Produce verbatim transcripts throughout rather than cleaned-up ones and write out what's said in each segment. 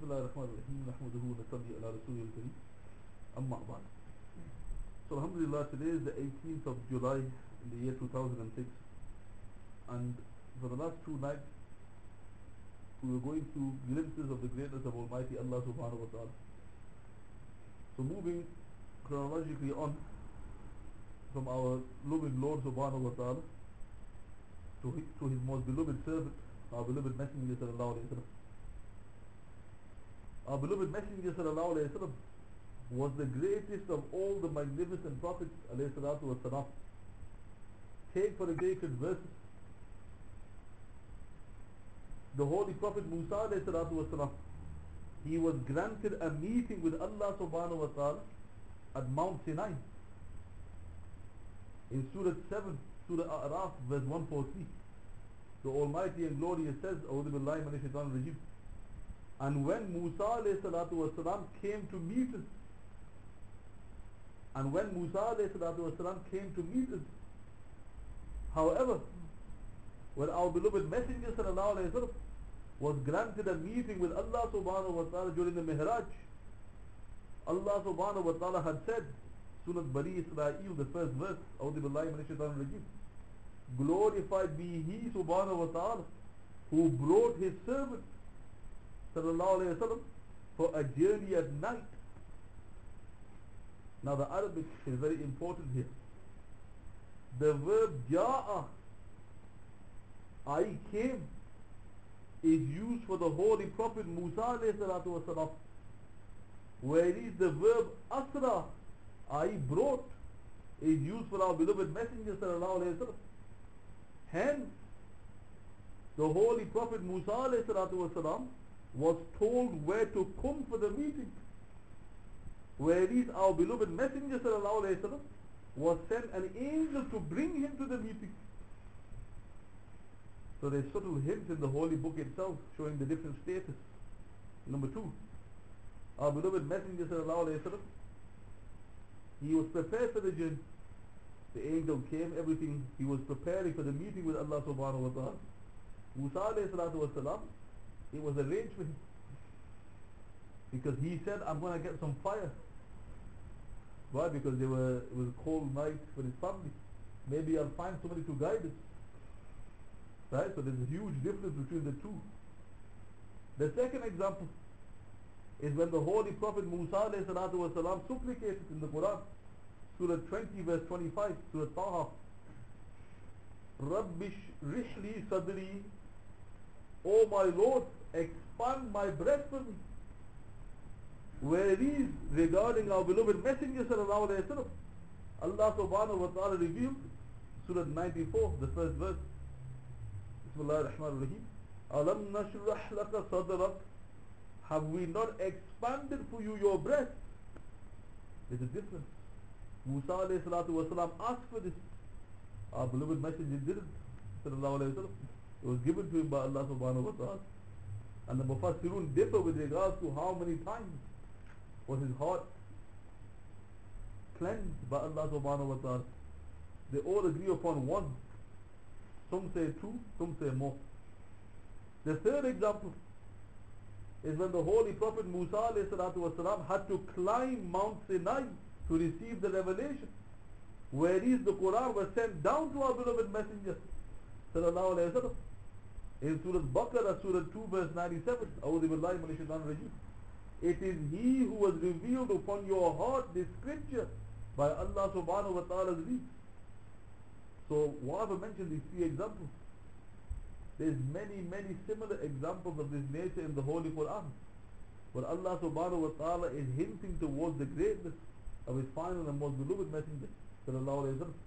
الله الرحمن الرحيم نحمده ونصلي على رسوله الكريم أما بعد. So alhamdulillah, today is the eighteenth of July in the year two thousand six, and for the last two nights we were going through glimpses of the greatness of Almighty Allah subhanahu wa ta'ala. So moving chronologically on from our loving Lord subhanahu wa ta'ala to his, to his most beloved servant, our beloved Messenger sallallahu alayhi wa sallam. Our beloved Messenger sallallahu alayhi wa sallam was the greatest of all the magnificent prophets alayhi salatu wa salam. Take for the sacred verses the Holy Prophet Musa alayhi salatu wa salam. He was granted a meeting with Allah subhanahu wa ta'ala at Mount Sinai. In Surah seven, Surah A'raf, verse one forty-three, the Almighty and Glorious says, A'udhu billahi minash shaitanir rajeem, and when Musa alayhi salatu wa salam came to meet us, and when Musa alayhi salatu wa salam came to meet us, however, when our beloved Messenger sallallahu alayhi wa sallam was granted a meeting with Allah subhanahu wa ta'ala during the Mihraj, Allah subhanahu wa ta'ala had said, Surah Bani Israel, the first verse, A'udhu billahi minash shaitanir rajeem, glorified be He subhanahu wa ta'ala who brought His servant sallallahu alayhi wa sallam for a journey at night. Now the Arabic is very important here. The verb ja'a, I came, is used for the Holy Prophet Musa alayhi salatu wa salam, whereas the verb asra, I brought, is used for our beloved Messenger sallallahu alayhi wa sallam. Hence, the Holy Prophet Musa alayhi salatu wa salam was told where to come for the meeting, whereas our beloved Messenger sallallahu alayhi wa sallam was sent an angel to bring him to the meeting. So there's subtle hints in the Holy Book itself showing the different status. Number two, our beloved Messenger sallallahu alayhi wa sallam, he was prepared for the journey. The angel came, everything, he was preparing for the meeting with Allah subhanahu wa ta'ala. Musa alayhi salatu wa salam, it was arranged for him, because he said, I'm going to get some fire. Why? Because they were, it was a cold night for his family. Maybe I'll find somebody to guide us. Right? So there's a huge difference between the two. The second example is when the Holy Prophet Musa alayhi salatu wa salam supplicated in the Quran, Surah twenty verse twenty-five, Surah Taha, Rabbish rihli sadri, O my Lord, expand my breast for me. Whereas regarding our beloved Messenger sallallahu alayhi wa sallam, Allah subhanahu wa ta'ala revealed, Surah ninety-four, the first verse, Bismillah ar-Rahman ar-Rahim, Alam nashrah laka sadrak, have we not expanded for you your breast? There's a difference. Musa alayhi salatu wa salam asked for this. Our beloved Messenger didn't, sallallahu alayhi wa sallam. It was given to him by Allah subhanahu wa ta'ala. And the Mufassirun differ with regards to how many times was his heart cleansed by Allah subhanahu wa ta'ala. They all agree upon one. Some say two, some say more. The third example is when the Holy Prophet Musa alayhi salatu wa salam had to climb Mount Sinai to receive the revelation, whereas the Quran was sent down to our beloved Messenger sallallahu alayhi wa sallam. In Surah Baqarah, Surah two verse ninety-seven, A'udhu billahi minash shaitanir rajeem, it is He who was revealed upon your heart this scripture by Allah subhanahu wa ta'ala's leave. So why have I mentioned these three examples? There's many, many similar examples of this nature in the Holy Quran, where Allah subhanahu wa ta'ala is hinting towards the greatness of His final and most beloved Messenger sallallahu alayhi wa sallam.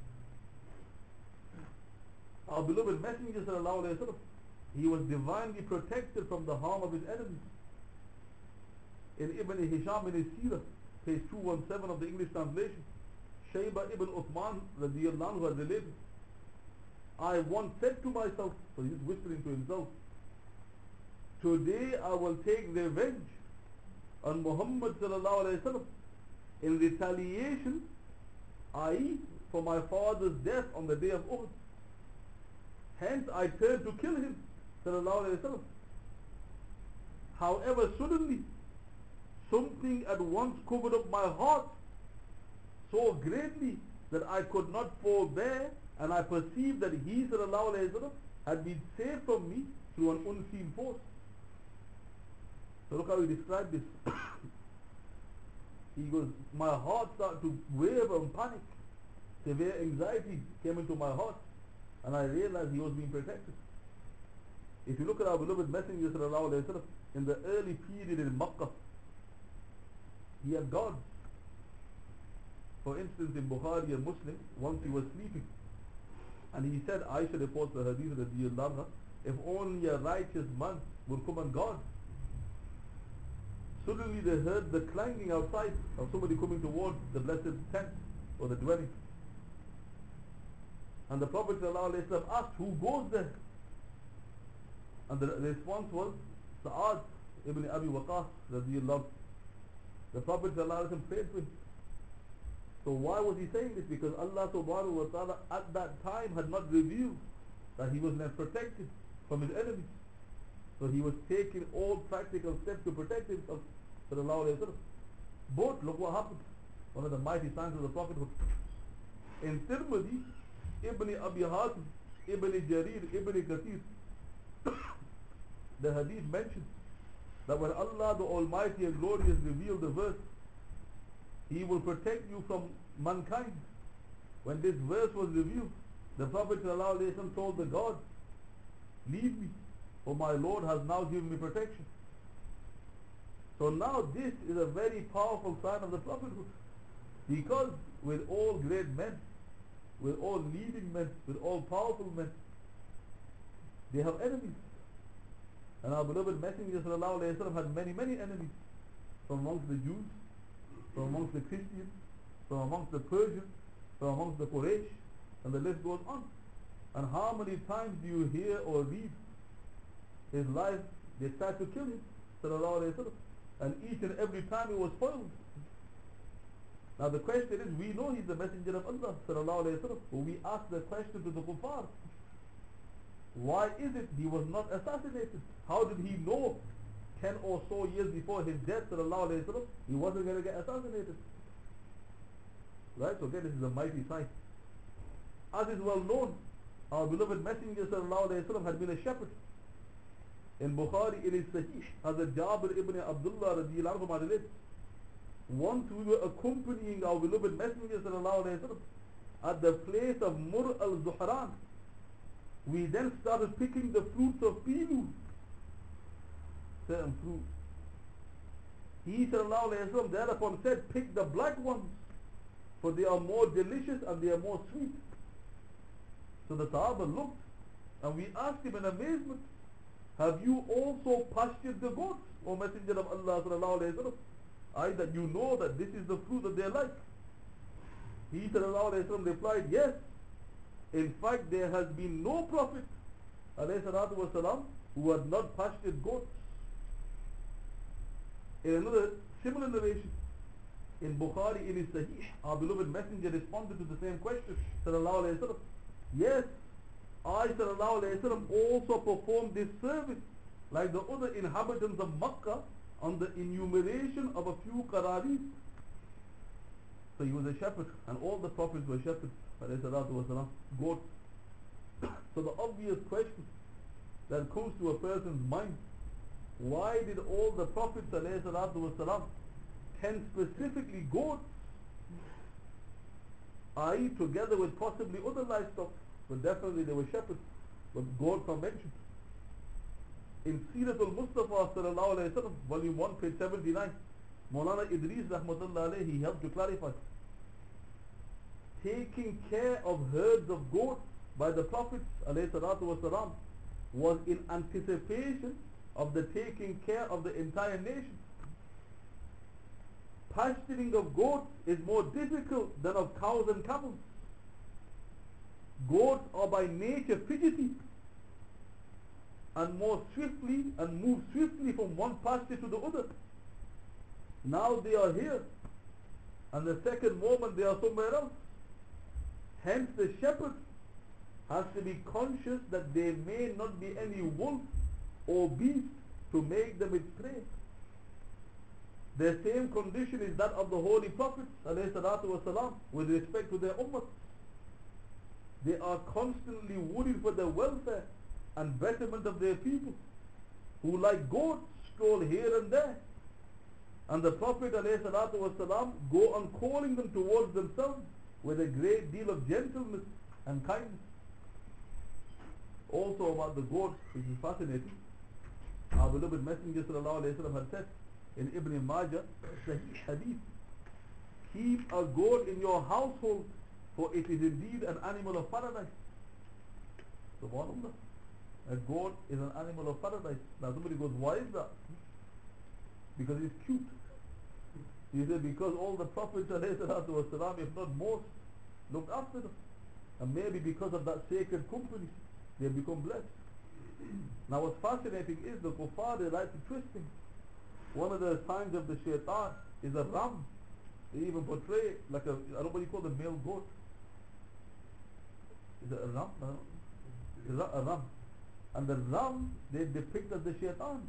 Our beloved Messenger sallallahu alayhi wa sallam, he was divinely protected from the harm of his enemies. In Ibn Hisham in his Seerah, page two seventeen of the English translation, Shayba ibn Uthman radiyallahu anhu had related, I once said to myself, so he's whispering to himself, today I will take revenge on Muhammad sallallahu alayhi wa sallam in retaliation, that is for my father's death on the day of Uhud. Hence I turned to kill him sallallahu alayhi wa sallam. However, suddenly, something at once covered up my heart so greatly that I could not forbear, and I perceived that he sallallahu alayhi wa sallam had been saved from me through an unseen force. So look how he described this. He goes, my heart started to waver and panic. Severe anxiety came into my heart, and I realized he was being protected. If you look at our beloved Messenger sallallahu alayhi wa sallam, in the early period in Makkah, he had guards. For instance, in Bukhari and Muslim, once he was sleeping, and he said, Aisha reports the hadith radiyallahu anha, if only a righteous man would come and guard. Suddenly they heard the clanging outside of somebody coming towards the blessed tent or the dwelling. And the Prophet ﷺ asked, who goes there? And the response was, Sa'ad ibn Abi Waqqas radiyallahu. The Prophet ﷺ prayed for him. So why was he saying this? Because Allah subhanahu wa ta'ala at that time had not revealed that he was not protected from his enemies. So he was taking all practical steps to protect himself. But look what happened. One of the mighty signs of the prophethood. In Tirmidhi, Ibn Abi Hatim, Ibn Jarir, Ibn Kathir, the hadith mentions that when Allah the Almighty and Glorious revealed the verse, He will protect you from mankind. When this verse was revealed, the Prophet ﷺ told the God, leave me, for my Lord has now given me protection. So now this is a very powerful sign of the prophethood. Because with all great men, with all leading men, with all powerful men, they have enemies. And our beloved Messenger ﷺ had many, many enemies. From amongst the Jews, from amongst the Christians, from amongst the Persians, from amongst the Quraysh, and the list goes on. And how many times do you hear or read his life, they tried to kill him, sallallahu alayhi wa sallam, and each and every time he was spoiled. Now the question is, we know he's the messenger of Allah, sallallahu alayhi wa sallam, but we ask the question to the kuffar, why is it he was not assassinated? How did he know ten or so years before his death, sallallahu alayhi wa sallam, he wasn't going to get assassinated? Right, so again, this is a mighty sign. As is well known, our beloved Messenger sallallahu alayhi wa sallam had been a shepherd. In Bukhari, it is Sahih, Hazrat Jabir ibn Abdullah radiyallahu anhu narrates, once we were accompanying our beloved Messenger sallallahu alayhi wa sallam at the place of Mur al-Zuhran. We then started picking the fruits of Pilu, certain fruits. He sallallahu alayhi wa sallam thereupon said, pick the black ones, for they are more delicious and they are more sweet. So the Sahaba looked, and we asked him in amazement, have you also pastured the goats, O Messenger of Allah sallallahu alayhi wa sallam? I that you know that this is the fruit that they like. He sallallahu alayhi wa sallam replied, yes. In fact, there has been no prophet alayhi salatu wa salam who had not pastured goats. In another similar narration, in Bukhari, it is Sahih, our beloved Messenger responded to the same question, sallallahu alayhi wa sallam. Yes, I sallallahu alayhi wa sallam also performed this service like the other inhabitants of Makkah on the enumeration of a few qararis. So he was a shepherd, and all the prophets were shepherds, alayhi salatu wa salam, goats. So the obvious question that comes to a person's mind, why did all the prophets alayhi salatu wa salam tend specifically goats, that is together with possibly other livestock? But definitely they were shepherds, but goats are mentioned. In Siratul Mustafa sallallahu alayhi wa sallam, volume one, page seventy-nine, Maulana Idris rahmatullah alayhi, he helped to clarify. Taking care of herds of goats by the prophets alayhi salatu wa salam was in anticipation of the taking care of the entire nation. Pasturing of goats is more difficult than of cows and camels. Goats are by nature fidgety and more swiftly and move swiftly from one pasture to the other. Now they are here, and the second moment they are somewhere else. Hence the shepherd has to be conscious that there may not be any wolf or beast to make them its prey. The same condition is that of the Holy Prophets والسلام, with respect to their ummah. They are constantly worried for the welfare and betterment of their people, who like goats stroll here and there. And the Prophet والسلام, go on calling them towards themselves with a great deal of gentleness and kindness. Also about the goat, which is fascinating, our beloved Messenger sallallahu alayhi wa sallam had said in Ibn Majah, Sahih Hadith, keep a goat in your household, for it is indeed an animal of paradise. Subhanallah. A goat is an animal of paradise. Now somebody goes, why is that? Because it's cute. He said, because all the Prophets والسلام, if not most, looked after them. And maybe because of that sacred company, they have become blessed. Now what's fascinating is the kuffar, they like to twist things. One of the signs of the shaitan is a ram. They even portray like a, I don't know what you call the male goat. Is it a ram? No. Is that a ram? And the ram, they depict as the shaitan.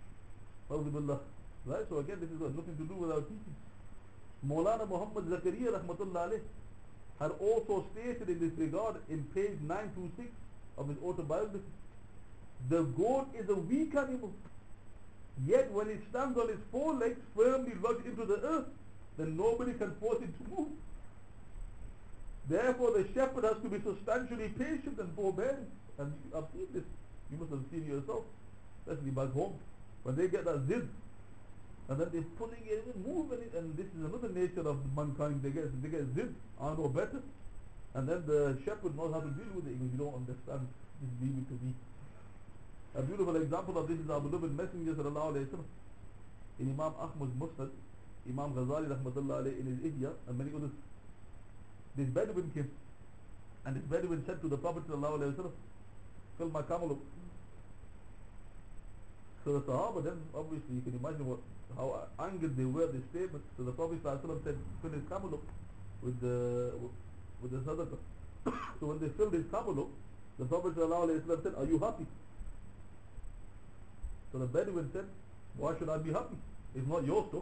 Right? So again, this has got nothing to do with our teaching. Maulana Muhammad Zakaria rahmatullah alayh had also stated in this regard in page nine twenty-six of his autobiography, the goat is a weak animal, yet when it stands on its four legs firmly lodged into the earth, then nobody can force it to move. Therefore the shepherd has to be substantially patient and forbearing. And I've seen this, you must have seen it yourself, especially back home, when they get that zid, and then they're pulling it and moving it, and this is another nature of mankind. They get they get zid, I know better, and then the shepherd knows how to deal with it. He goes, you don't understand, just leave it to me. A beautiful example of this is our beloved Messenger sallallahu alayhi wa sallam. In Imam Ahmad's Musnad, Imam Ghazali rahmatullah alayhi in his Ihya, and many others, this Bedouin came, and this Bedouin said to the Prophet sallallahu alayhi wa sallam, fill my camel up. So the Sahaba then, obviously you can imagine what, how angered they were at this statement. So the Prophet sallallahu alayhi wa sallam said, fill his camel up with the, with the sadaqah. So when they filled his camel up, the Prophet sallallahu alayhi wa sallam said, are you happy? So the Bedouin said, why should I be happy? It's not your stuff.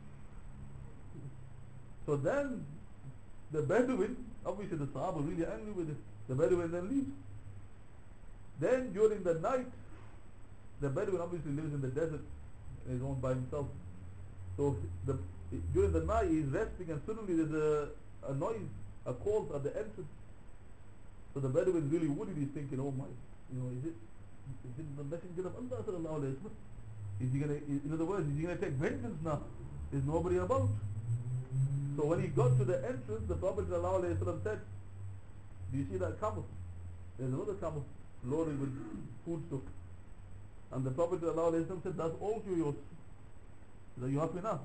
So then the Bedouin, obviously the Sahaba really angry with it. The Bedouin then leaves. Then during the night, the Bedouin obviously lives in the desert and is owned by himself. So the, during the night he's resting, and suddenly there's a, a noise, a call at the entrance. So the Bedouin is really worried. He's thinking, oh my, you know, is it, is it the Messenger of Allah sallallahu alayhi wa sallam? Is he gonna, in other words, is he gonna take vengeance now? There's nobody about. So when he got to the entrance, the Prophet sallallahu alayhi wa sallam said, do you see that camel? There's another camel loaded with food stuff. And the Prophet sallallahu alayhi wa sallam said, that's also yours. Are you happy now?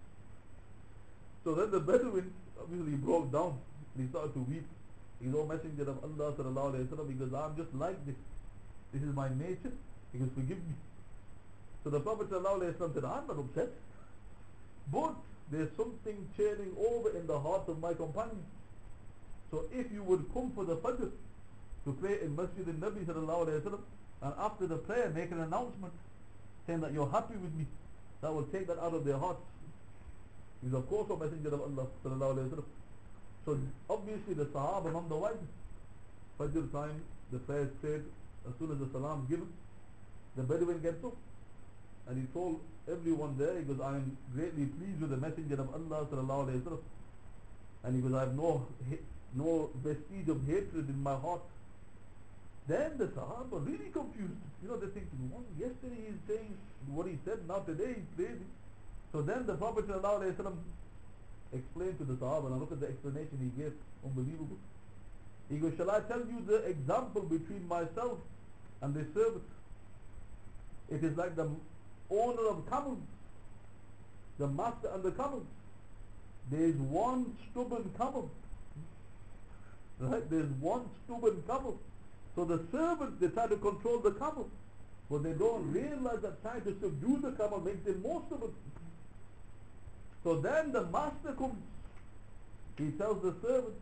So then the Bedouin obviously broke down. He started to weep. He's all Messenger of Allah sallallahu alayhi wa sallam. He goes, I'm just like this. This is my nature. He goes, forgive me. So the Prophet sallallahu alayhi wa sallam said, I'm not upset, but there's something churning over in the heart of my companion. So if you would come for the Fajr to pray in Masjid al-Nabi sallallahu alayhi wa sallam, and after the prayer make an announcement saying that you're happy with me, that will take that out of their hearts. He's of course a Messenger of Allah sallallahu alayhi wa sallam. So obviously the Sahaba, none the wiser. Fajr time, the prayer is prayed, as soon as the salam is given, the Bedouin gets up and he told everyone there, he goes, I am greatly pleased with the Messenger of Allah sallallahu alayhi wa sallam. And he goes, I have no, no vestige of hatred in my heart. Then the Sahaba really confused. You know, they're thinking, well, yesterday he's saying what he said, now today he's praising. So then the Prophet sallallahu alayhi wa sallam explained to the Sahaba, and look at the explanation he gave, unbelievable. He goes, shall I tell you the example between myself and this servant? It is like the owner of camels, the master and the camels. There is one stubborn camel. Right? There is one stubborn camel. So the servants, they try to control the camel, but they don't realize that trying to subdue the camel makes them more stubborn. So then the master comes. He tells the servant,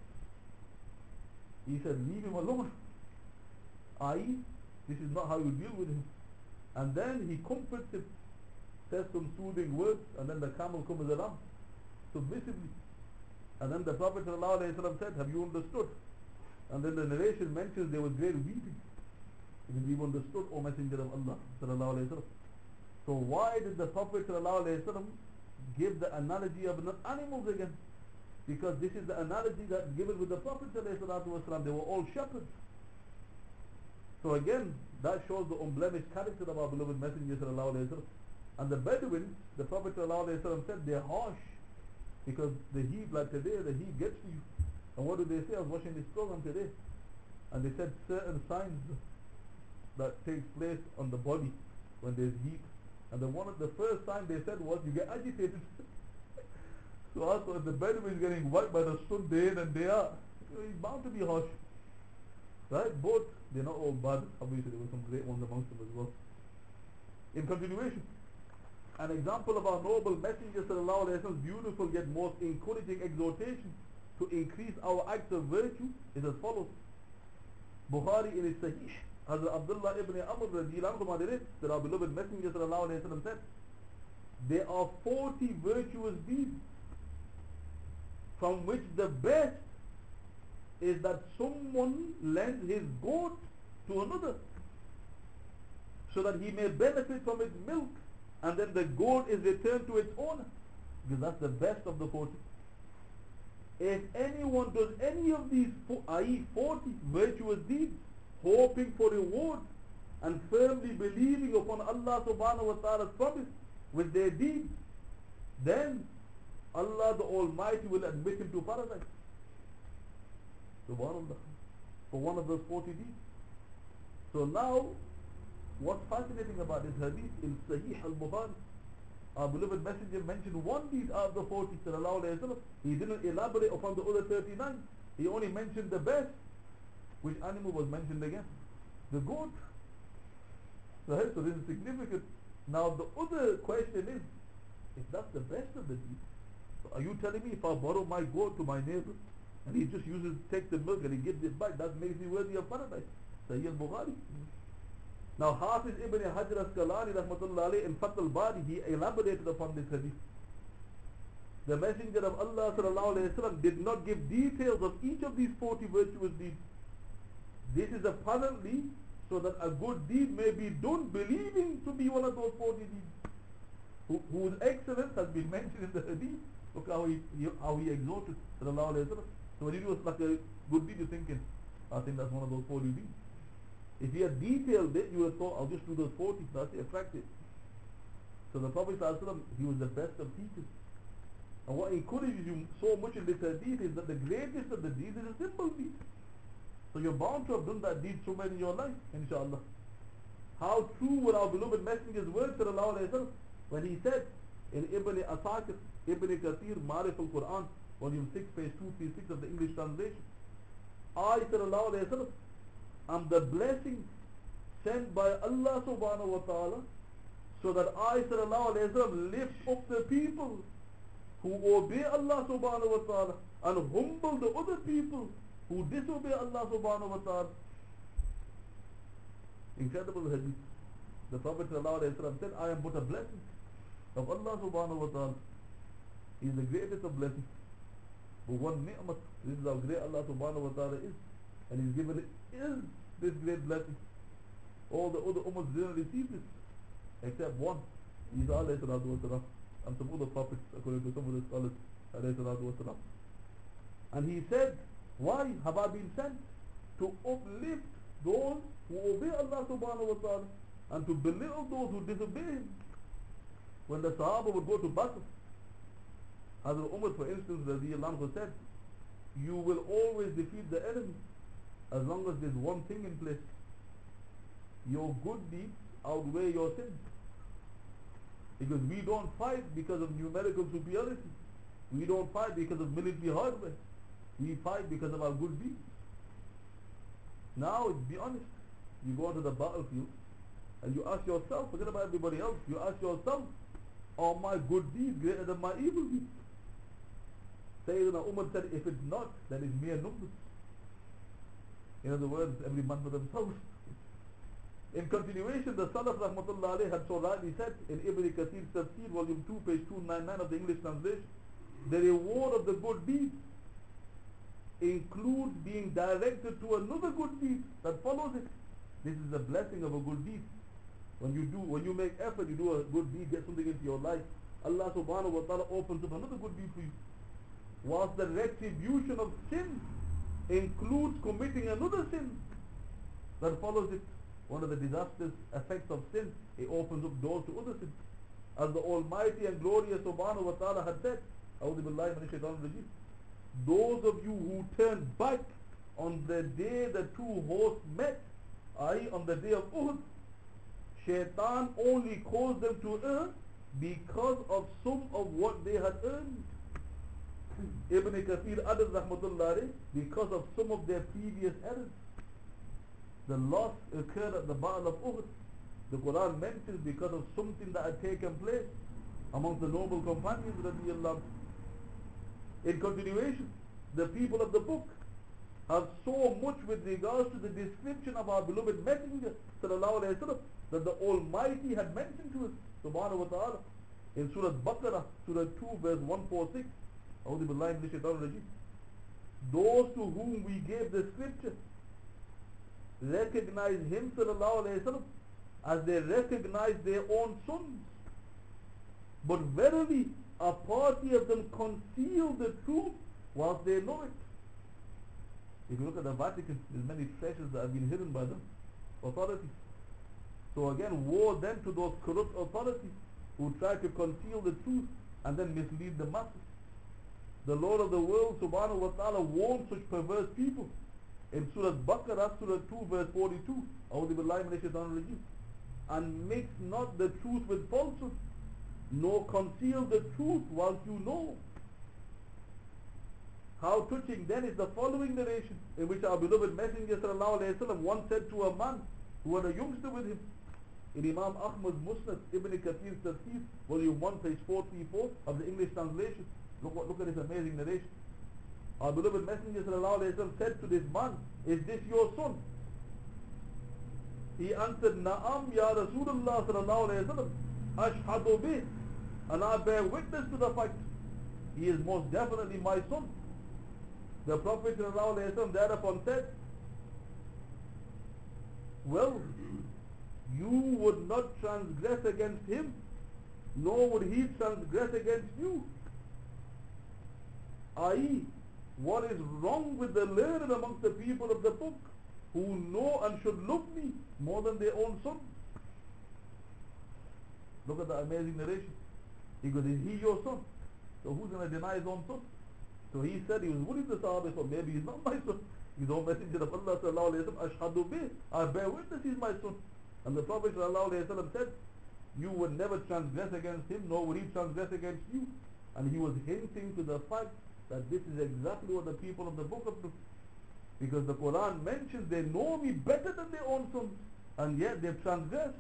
he said, leave him alone. that is, this is not how you deal with him. And then he comforts him, says some soothing words, and then the camel comes around submissively. And then the Prophet ﷺ said, have you understood? And then the narration mentions there was great weeping. Because we understood, O Messenger of Allah ﷺ. So why did the Prophet ﷺ give the analogy of animals again? Because this is the analogy that's given with the Prophet ﷺ. They were all shepherds. So again, that shows the unblemished character of our beloved Messenger ﷺ. And the Bedouins, the Prophet ﷺ said, they're harsh. Because the heat, like today, the heat gets to you. And what do they say? I was watching this program today. And they said certain signs that takes place on the body when there's heat. And the one of the first sign they said was you get agitated. So I thought the Bedouin is getting wiped by the sun day in and day out. He's bound to be harsh. Right? Both, they're not all bad. Obviously there were some great ones amongst them as well. In continuation, an example of our noble Messenger sallallahu alaihi wasallam's beautiful yet most encouraging exhortation to increase our acts of virtue is as follows. Bukhari in his Sahih, Hazrat Abdullah ibn Amr radiyallahu anhu narrates that our beloved Messenger sallallahu alaihi wasallam said, there are forty virtuous deeds, from which the best is that someone lends his goat to another, so that he may benefit from its milk, and then the goat is returned to its owner. Because that's the best of the forty. If anyone does any of these, that is forty virtuous deeds, hoping for reward and firmly believing upon Allah subhanahu wa ta'ala's promise with their deeds, then Allah the Almighty will admit him to paradise. Subhanallah. For one of those forty deeds. So now, what's fascinating about this hadith in Sahih al-Bukhari, our beloved Messenger mentioned one deed out of the forty, sallallahu alayhi wa sallam. He didn't elaborate upon the other thirty-nine. He only mentioned the best. Which animal was mentioned again? The goat. Right? So this is significant. Now the other question is, if that's the best of the deeds, so are you telling me if I borrow my goat to my neighbor and he just uses, takes the milk and he gives it back, that makes me worthy of paradise? Sahih al-Bukhari. Now Hafiz ibn Hajar al-Asqalani rahmatullah alayhi in Fath al-Bari, he elaborated upon this hadith. The Messenger of Allah sallallahu alayhi wa sallam did not give details of each of these forty virtuous deeds. This is apparently so that a good deed may be done believing to be one of those forty deeds, Who, whose excellence has been mentioned in the hadith. Look how he, he how he exhorted sallallahu alayhi wa sallam. So when he was like a good deed, you're thinking, I think that's one of those forty deeds. If he had detailed it, you would have thought, I'll just do those forty, that's attractive. So the Prophet sallallahu alayhi wa sallam, he was the best of teachers. And what encourages you so much in this hadith is that the greatest of the deeds is a simple deed. So you're bound to have done that deed somewhere in your life, inshallah. How true were our beloved Messenger's words sallallahu alayhi wa sallam when he said in Ibn Asakir, Ibn Kathir, Marif al-Quran, volume six, page two thirty-six of the English translation, I sallallahu alayhi wa sallam am the blessing sent by Allah subhanahu wa ta'ala, so that I sallallahu alayhi wa sallam lift up the people who obey Allah subhanahu wa ta'ala and humble the other people who disobey Allah subhanahu wa ta'ala. Incredible hadith. The Prophet sallallahu alayhi wa sallam said, I am but a blessing of Allah subhanahu wa ta'ala. He is the greatest of blessings. But one ni'mat, this is how great Allah subhanahu wa ta'ala is. And He's given it is this great blessing. All the other ummahs didn't receive this, except one, Isa alayhi salatu wa salam, and some other prophets, according to some of the scholars, alayhi salatu wa salam. And he said, why have I been sent? To uplift those who obey Allah subhanahu wa ta'ala and to belittle those who disobey Him. When the Sahaba would go to battle, Hazrat Umar, for instance, radiyallahu anhu, said, you will always defeat the enemy as long as there's one thing in place. Your good deeds outweigh your sins. Because we don't fight because of numerical superiority. We don't fight because of military hardware. We fight because of our good deeds. Now, be honest. You go to the battlefield and you ask yourself, forget about everybody else, you ask yourself, are my good deeds greater than my evil deeds? Sayyidina Umar said, if it's not, then it's mere numbers. In other words, every man for themselves. In continuation, the Salaf Rahmatullah alayhi had so rightly said in Ibn Kathir's Tafsir, volume two, page two ninety-nine of the English translation, the reward of the good deed includes being directed to another good deed that follows it. This is the blessing of a good deed. When you do, when you make effort, you do a good deed, get something into your life, Allah subhanahu wa ta'ala opens up another good deed for you. Whilst the retribution of sin includes committing another sin that follows it. One of the disastrous effects of sin, it opens up doors to other sins. As the Almighty and Glorious subhanahu wa ta'ala had said, A'udhu billahi minash shaitanir rajeem, those of you who turn back on the day the two hosts met, that is on the day of Uhud, Shaitan only caused them to err because of some of what they had earned. Ibn Kathir added rahmatullah alayhi, because of some of their previous errors. The loss occurred at the Battle of Uhud. The Quran mentions because of something that had taken place amongst the noble companions radiyallahu anhu. In continuation, the people of the book have so much with regards to the description of our beloved Messenger sallallahu alayhi wa sallam that the Almighty had mentioned to us subhanahu wa ta'ala in Surah Baqarah, Surah two, verse one forty-six. A'udhu billahi minash shaitanir rajeem. Those to whom we gave the scripture recognize him sallallahu alayhi wa sallam as they recognize their own sons. But verily, a party of them conceal the truth whilst they know it. If you look at the Vatican, there's many treasures that have been hidden by them authorities. So again, woe then to those corrupt authorities who try to conceal the truth and then mislead the masses. The Lord of the world subhanahu wa ta'ala warned such perverse people in Surah Baqarah, Surah two, verse forty-two, A'udhu billahi minash shaitanir rajeem, and mix not the truth with falsehood, nor conceal the truth whilst you know. How touching then is the following narration, in which our beloved Messenger sallallahu alayhi wa sallam once said to a man who had a youngster with him, in Imam Ahmad's Musnad, Ibn Kathir's Tafsir, volume one, page four thirty-four of the English translation. Look, what, look at this amazing narration. Our beloved Messenger sallallahu alayhi wa sallam said to this man, is this your son? He answered, Na'am ya Rasulullah sallallahu alayhi wa sallam, Ashhadu bih, and I bear witness to the fact, he is most definitely my son. The Prophet sallallahu alayhi wa sallam thereupon said, well, you would not transgress against him, nor would he transgress against you. that is, what is wrong with the learned amongst the people of the book, who know and should love me more than their own son? Look at the amazing narration. He goes, is he your son? So who's going to deny his own son? So he said he was worried the Sahaba, so maybe he's not my son. His own Messenger of Allah sallallahu alayhi wa sallam, Ashhadu bih, I bear witness he's my son. And the Prophet sallallahu alayhi wa sallam said, you would never transgress against him, nor would he transgress against you. And he was hinting to the fact that this is exactly what the people of the book of the, because the Quran mentions they know me better than their own sons, and yet they've transgressed.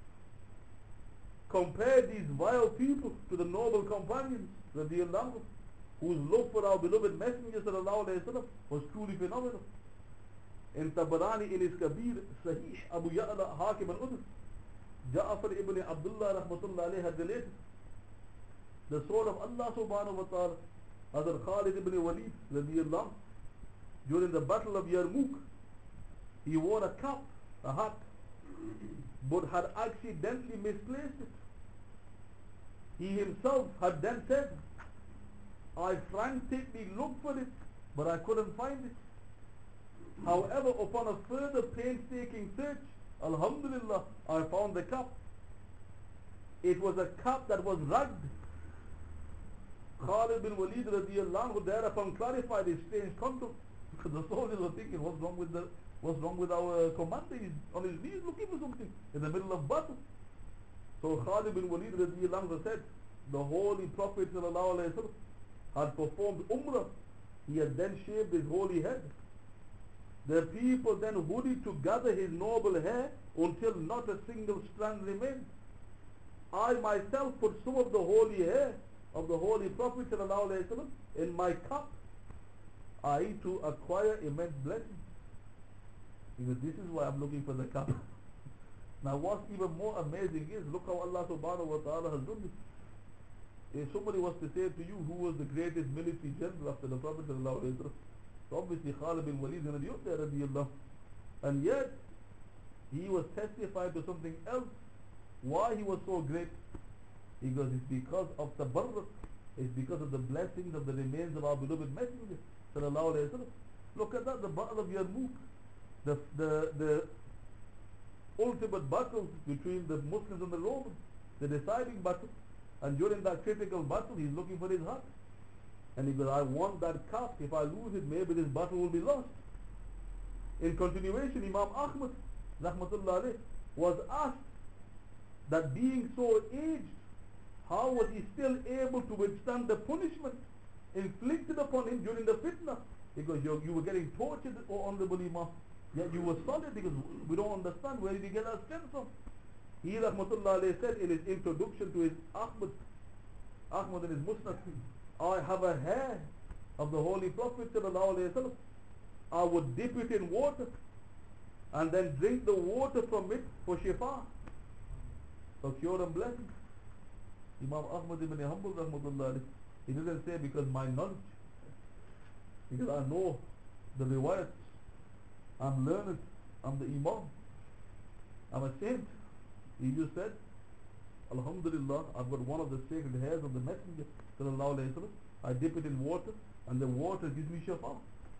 Compare these vile people to the noble companions radiyallahu anhu, whose love for our beloved Messenger sallallahu alayhi wa sallam was truly phenomenal. In Tabarani in his Kabir, Sahih, Abu Ya'la, Hakim and others, Ja'afar ibn Abdullah rahmatullah alayhi had related, the sword of Allah subhanahu wa ta'ala, Hazrat Khalid ibn Walid radiyallahu, during the battle of Yarmouk, he wore a cap, a hat, but had accidentally misplaced it. He himself had then said, I frantically looked for it, but I couldn't find it. However, upon a further painstaking search, alhamdulillah, I found the cap. It was a cap that was ragged. Khalid bin Walid radiyallahu anhu thereupon clarified his strange conduct, because the soldiers were thinking, what's wrong with the what's wrong with our commander? He's on his knees looking for something in the middle of battle. So Khalid bin Walid radiyallahu anhu said, the Holy Prophet sallallahu alayhi wa sallam had performed Umrah. He had then shaved his holy head. The people then hooded to gather his noble hair until not a single strand remained. I myself put some of the holy hair of the Holy Prophet sallallahu alayhi wa sallam in my cup, that is to acquire immense blessings. Because this is why I'm looking for the cup. Now what's even more amazing is, look how Allah subhanahu wa ta'ala has done this. If somebody was to say to you who was the greatest military general after the Prophet sallallahu alaihi wasallam, so obviously Khalid bin Walid is going to be up there, radiyallahu. And yet, he was testifying to something else. Why he was so great? Because it's because of the barak. It's because of the blessings of the remains of our beloved Messenger sallallahu alaihi wasallam. Look at that, the battle of Yarmouk, the the the ultimate battle between the Muslims and the Romans, the deciding battle. And during that critical battle, he's looking for his heart. And he goes, I want that calf. If I lose it, maybe this battle will be lost. In continuation, Imam Ahmad, rahmatullah alayh, was asked that being so aged, how was he still able to withstand the punishment inflicted upon him during the fitna? Because you, you were getting tortured, O Honorable Imam. Yet you were solid, because we don't understand where did he get that strength from. He, rahmatullah alayhi, said in his introduction to his Ahmad, Ahmad in his Musnad, I have a hair of the Holy Prophet sallallahu alayhi wasallam. I would dip it in water and then drink the water from it for shifa, for cure and blessing. Imam Ahmad ibn Hanbal, rahmatullah alayhi, he didn't say because my knowledge, because I know the riwayat, I'm learned, I'm the Imam, I'm a saint. He just said, Alhamdulillah, I've got one of the sacred hairs of the Messenger sallallahu alayhi wasallam. I dip it in water and the water gives me shafa.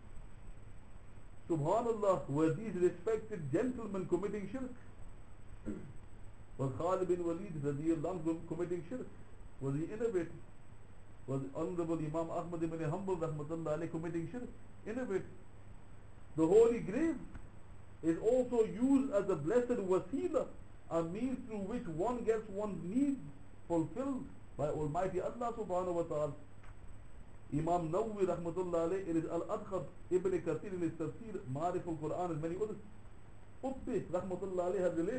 Subhanallah, were these respected gentlemen committing shirk? Was Khalid bin Walid radiyallahu anhu committing shirk? Was he innovative? Was Honorable Imam Ahmad ibn Hanbal rahmatullah alayhi committing shirk? Innovative. The Holy Grave is also used as a blessed wasila, a means through which one gets one's needs fulfilled by Almighty Allah subhanahu wa ta'ala. Imam Nawawi rahmatullah alayhi, it is Al-Adkhar, Ibn Kathir in his Tafsir, Ma'arif al-Quran and many others. Ubbi rahmatullah alayhi has related,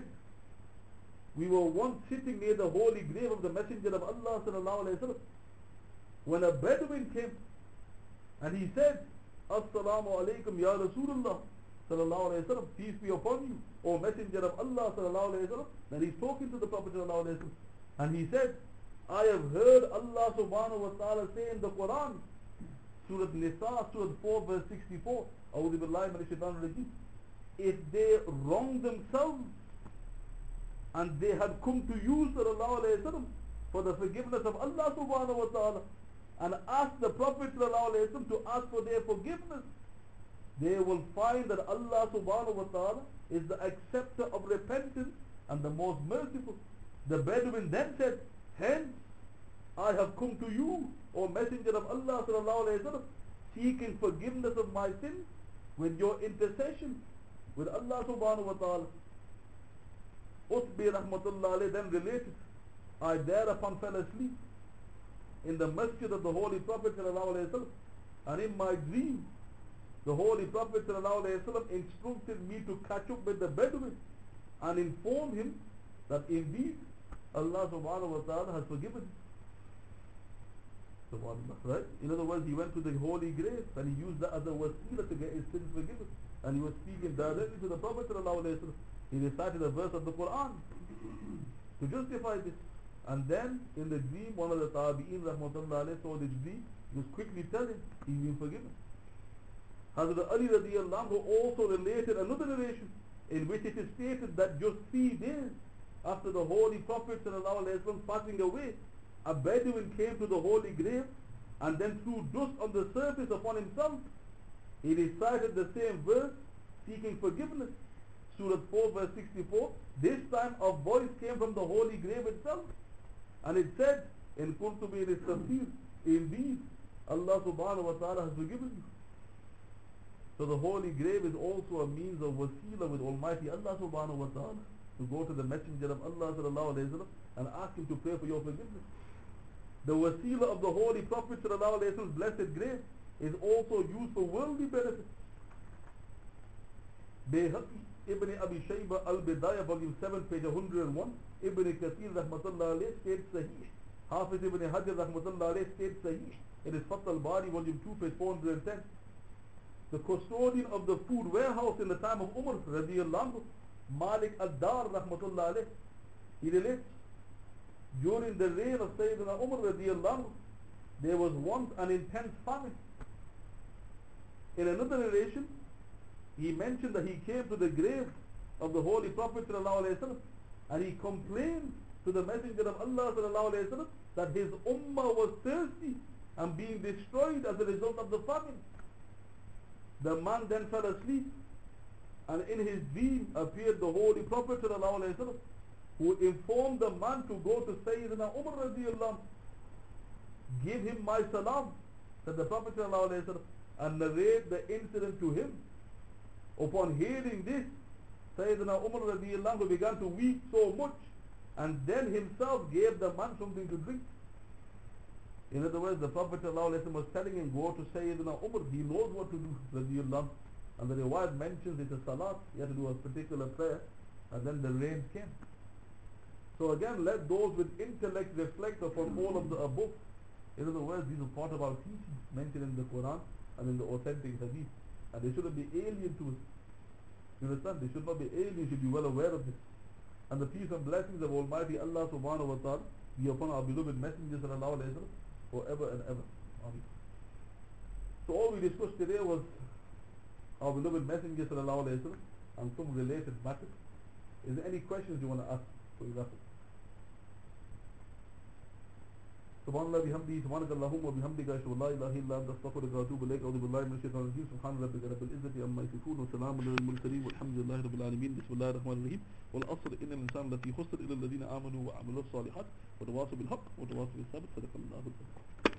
we were once sitting near the holy grave of the Messenger of Allah sallallahu alayhi wa sallam, when a Bedouin came and he said, Assalamu alaikum ya Rasulullah sallallahu alayhi wa sallam, peace be upon you, O Messenger of Allah sallallahu alayhi wa sallam. Then he's talking to the Prophet sallallahu alayhi wa sallam, and he said, I have heard Allah subhanahu wa ta'ala say in the Quran, Surah Nisa, Surah four verse sixty-four, A'udhu billahi minash shaitanir rajim, if they wrong themselves and they had come to you sallallahu alayhi wa sallam for the forgiveness of Allah subhanahu wa ta'ala, and asked the Prophet sallallahu alayhi wa sallam to ask for their forgiveness, they will find that Allah subhanahu wa ta'ala is the acceptor of repentance and the most merciful. The Bedouin then said, hence I have come to you, O Messenger of Allah sallallahu alayhi wa sallam, seeking forgiveness of my sins with your intercession with Allah subhanahu wa ta'ala. Utbi rahmatullah alayhi then related, I thereupon fell asleep in the masjid of the Holy Prophet sallallahu alayhi wa sallam, and in my dream the Holy Prophet sallallahu alayhi wa sallam instructed me to catch up with the Bedouin and inform him that indeed Allah subhanahu wa ta'ala has forgiven him. Subhanallah, right? In other words, he went to the holy grave and he used that as a wasila to get his sins forgiven. And he was speaking directly to the Prophet sallallahu alayhi wa sallam. He recited a verse of the Quran to justify this. And then in the dream, one of the Tabi'in rahmatullah alayhi saw this dream. He was quickly telling he's been forgiven. Hazrat Ali radiyallahu anhu also related another narration in which it is stated that just three days after the Holy Prophet sallallahu alayhi wa sallam passing away, a Bedouin came to the holy grave and then threw dust on the surface upon himself. He recited the same verse seeking forgiveness. Surah four verse sixty-four. This time a voice came from the holy grave itself, and it said in Qurtubi in his Tafsir, indeed Allah subhanahu wa ta'ala has forgiven you. So the holy grave is also a means of wasila with Almighty Allah subhanahu wa ta'ala, to go to the Messenger of Allah sallallahu alayhi wa sallam and ask him to pray for your forgiveness. The wasila of the Holy Prophet sallallahu alayhi wa sallam's blessed grave is also used for worldly benefits. Bayhaqi, Ibn Abi Shayba Al-Bidayah, volume seven, page one hundred one, Ibn Kathir rahmatullah alayhi states Sahih. Hafiz Ibn Hajar rahmatullah alayhi states Sahih. It is Fath al-Bari, volume two, page four hundred ten. The custodian of the food warehouse in the time of Umar radiyallahu anhu Malik al-Dar rahmatullah alayh, he relates, during the reign of Sayyidina Umar radiallahu anhu, there was once an intense famine. In another narration, he mentioned that he came to the grave of the Holy Prophet sallallahu alaihi wasallam, and he complained to the Messenger of Allah sallallahu alaihi wasallam that his ummah was thirsty and being destroyed as a result of the famine. The man then fell asleep, and in his dream appeared the Holy Prophet sallallahu alaihi wasallam, who informed the man to go to Sayyidina Umar radiallahu anhu, give him my salam, said the Prophet sallallahu alaihi wasallam, and narrate the incident to him. Upon hearing this, Sayyidina Umar radiallahu anhu began to weep so much, and then himself gave the man something to drink. In other words, the Prophet ﷺ was telling him, go to Sayyidina Umar, he knows what to do, radiallahu anhu. And the riwayat mentions it's a salat, he had to do a particular prayer, and then the rain came. So again, let those with intellect reflect upon all of the above. In other words, these are part of our teaching mentioned in the Quran and in the authentic hadith, and they shouldn't be alien to us. You understand? They should not be alien, you should be well aware of this. And the peace and blessings of Almighty Allah subhanahu wa ta'ala be upon our beloved Messenger sallallahu alayhi wa sallam forever and ever. Ameen. So all we discussed today was our beloved Messenger sallallahu alayhi wa sallam and some related matters. Is there any questions you want to ask, for example? Subhanallah bihamdi, subhanakallahumma bihamdika, ashhadu an la ilaha illa anta astaghfiruka wa atubu ilayk. A'udhu billahi minash shaitanir rajim. Subhana rabbika rabbil izzati amma yasifun wa salamun alal mursalin walhamdulillahi rabbil alamin. Bismillahir rahmanir rahim. Wal asr innal insana lafi khusr illa alladhina amanu wa amilus salihat wa tawasaw bil haqq wa tawasaw bis sabr. Sadaqallahu al-azim.